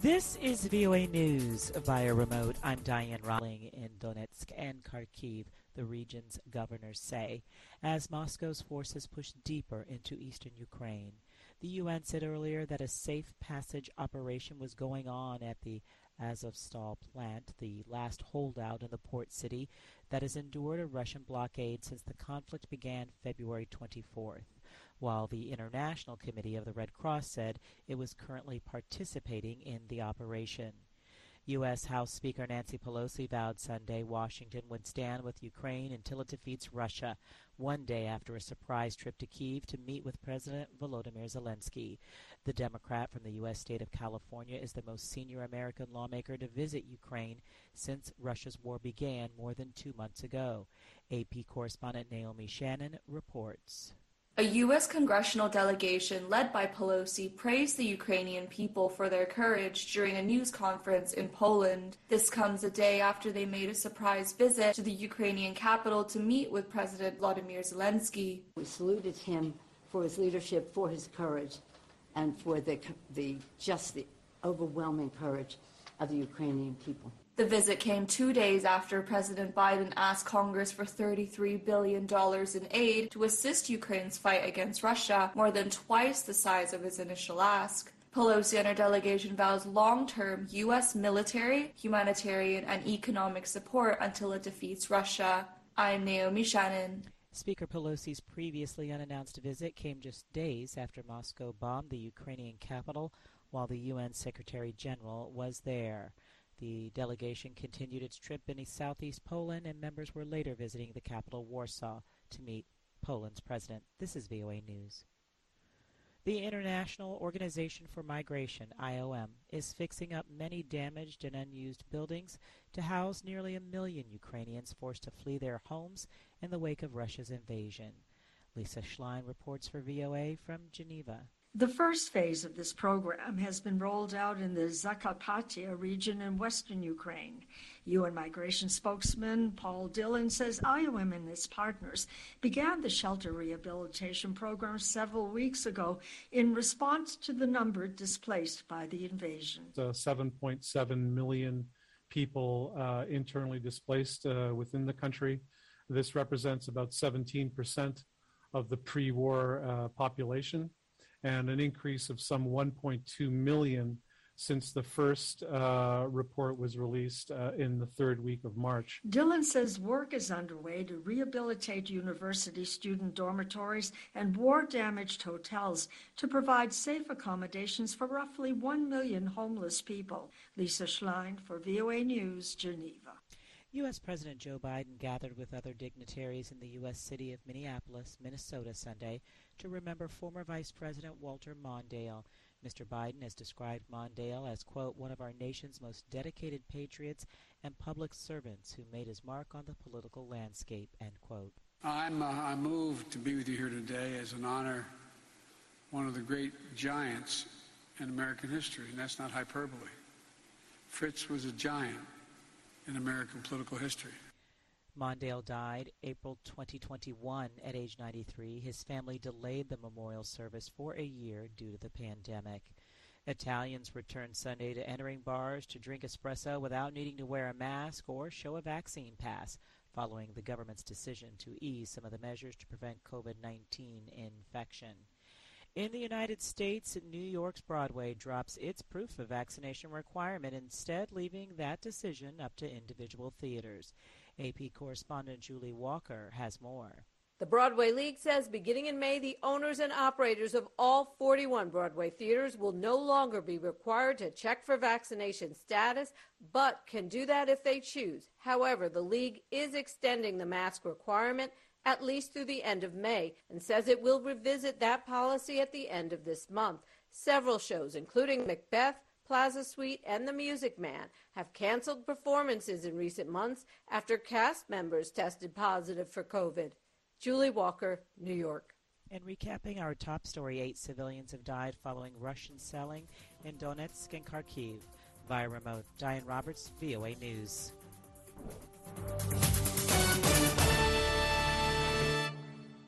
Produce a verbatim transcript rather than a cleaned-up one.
This is V O A News via remote. I'm Diane Rawling in Donetsk and Kharkiv, the region's governors say, as Moscow's forces push deeper into eastern Ukraine. The U N said earlier that a safe passage operation was going on at the Azovstal plant, the last holdout in the port city that has endured a Russian blockade since the conflict began February twenty-fourth, while the International Committee of the Red Cross said it was currently participating in the operation. U S House Speaker Nancy Pelosi vowed Sunday Washington would stand with Ukraine until it defeats Russia, one day after a surprise trip to Kyiv to meet with President Volodymyr Zelensky. The Democrat from the U S state of California is the most senior American lawmaker to visit Ukraine since Russia's war began more than two months ago. A P correspondent Naomi Shannon reports. A U S congressional delegation led by Pelosi praised the Ukrainian people for their courage during a news conference in Poland. This comes a day after they made a surprise visit to the Ukrainian capital to meet with President Volodymyr Zelensky. We saluted him for his leadership, for his courage, and for the, the just the overwhelming courage of the Ukrainian people. The visit came two days after President Biden asked Congress for thirty-three billion dollars in aid to assist Ukraine's fight against Russia, more than twice the size of his initial ask. Pelosi and her delegation vows long-term U S military, humanitarian, and economic support until it defeats Russia. I'm Naomi Shannon. Speaker Pelosi's previously unannounced visit came just days after Moscow bombed the Ukrainian capital while the U N Secretary General was there. The delegation continued its trip in southeast Poland, and members were later visiting the capital, Warsaw, to meet Poland's president. This is V O A News. The International Organization for Migration, I O M, is fixing up many damaged and unused buildings to house nearly a million Ukrainians forced to flee their homes in the wake of Russia's invasion. Lisa Schlein reports for V O A from Geneva. The first phase of this program has been rolled out in the Zakarpattia region in western Ukraine. U N migration spokesman Paul Dillon says I O M and its partners began the shelter rehabilitation program several weeks ago in response to the number displaced by the invasion. Uh, seven point seven million people uh, internally displaced uh, within the country. This represents about seventeen percent of the pre-war uh, population, and an increase of some one point two million since the first uh, report was released uh, in the third week of March. Dillon says work is underway to rehabilitate university student dormitories and war-damaged hotels to provide safe accommodations for roughly one million homeless people. Lisa Schlein for V O A News, Geneva. U S President Joe Biden gathered with other dignitaries in the U S city of Minneapolis, Minnesota, Sunday to remember former Vice President Walter Mondale. Mister Biden has described Mondale as, quote, one of our nation's most dedicated patriots and public servants who made his mark on the political landscape, end quote. I'm, uh, I'm moved to be with you here today as an honor one of the great giants in American history, and that's not hyperbole. Fritz was a giant in American political history. Mondale died April twenty twenty-one at age ninety-three. His family delayed the memorial service for a year due to the pandemic. Italians returned Sunday to entering bars to drink espresso without needing to wear a mask or show a vaccine pass, following the government's decision to ease some of the measures to prevent COVID nineteen infection. In the United States, New York's Broadway drops its proof of vaccination requirement, instead leaving that decision up to individual theaters. A P correspondent Julie Walker has more. The Broadway League says beginning in May, the owners and operators of all forty-one Broadway theaters will no longer be required to check for vaccination status, but can do that if they choose. However, the league is extending the mask requirement at least through the end of May, and says it will revisit that policy at the end of this month. Several shows, including Macbeth, Plaza Suite, and The Music Man, have canceled performances in recent months after cast members tested positive for COVID. Julie Walker, New York. And recapping our top story, eight civilians have died following Russian shelling in Donetsk and Kharkiv. Via remote, Diane Roberts, V O A News.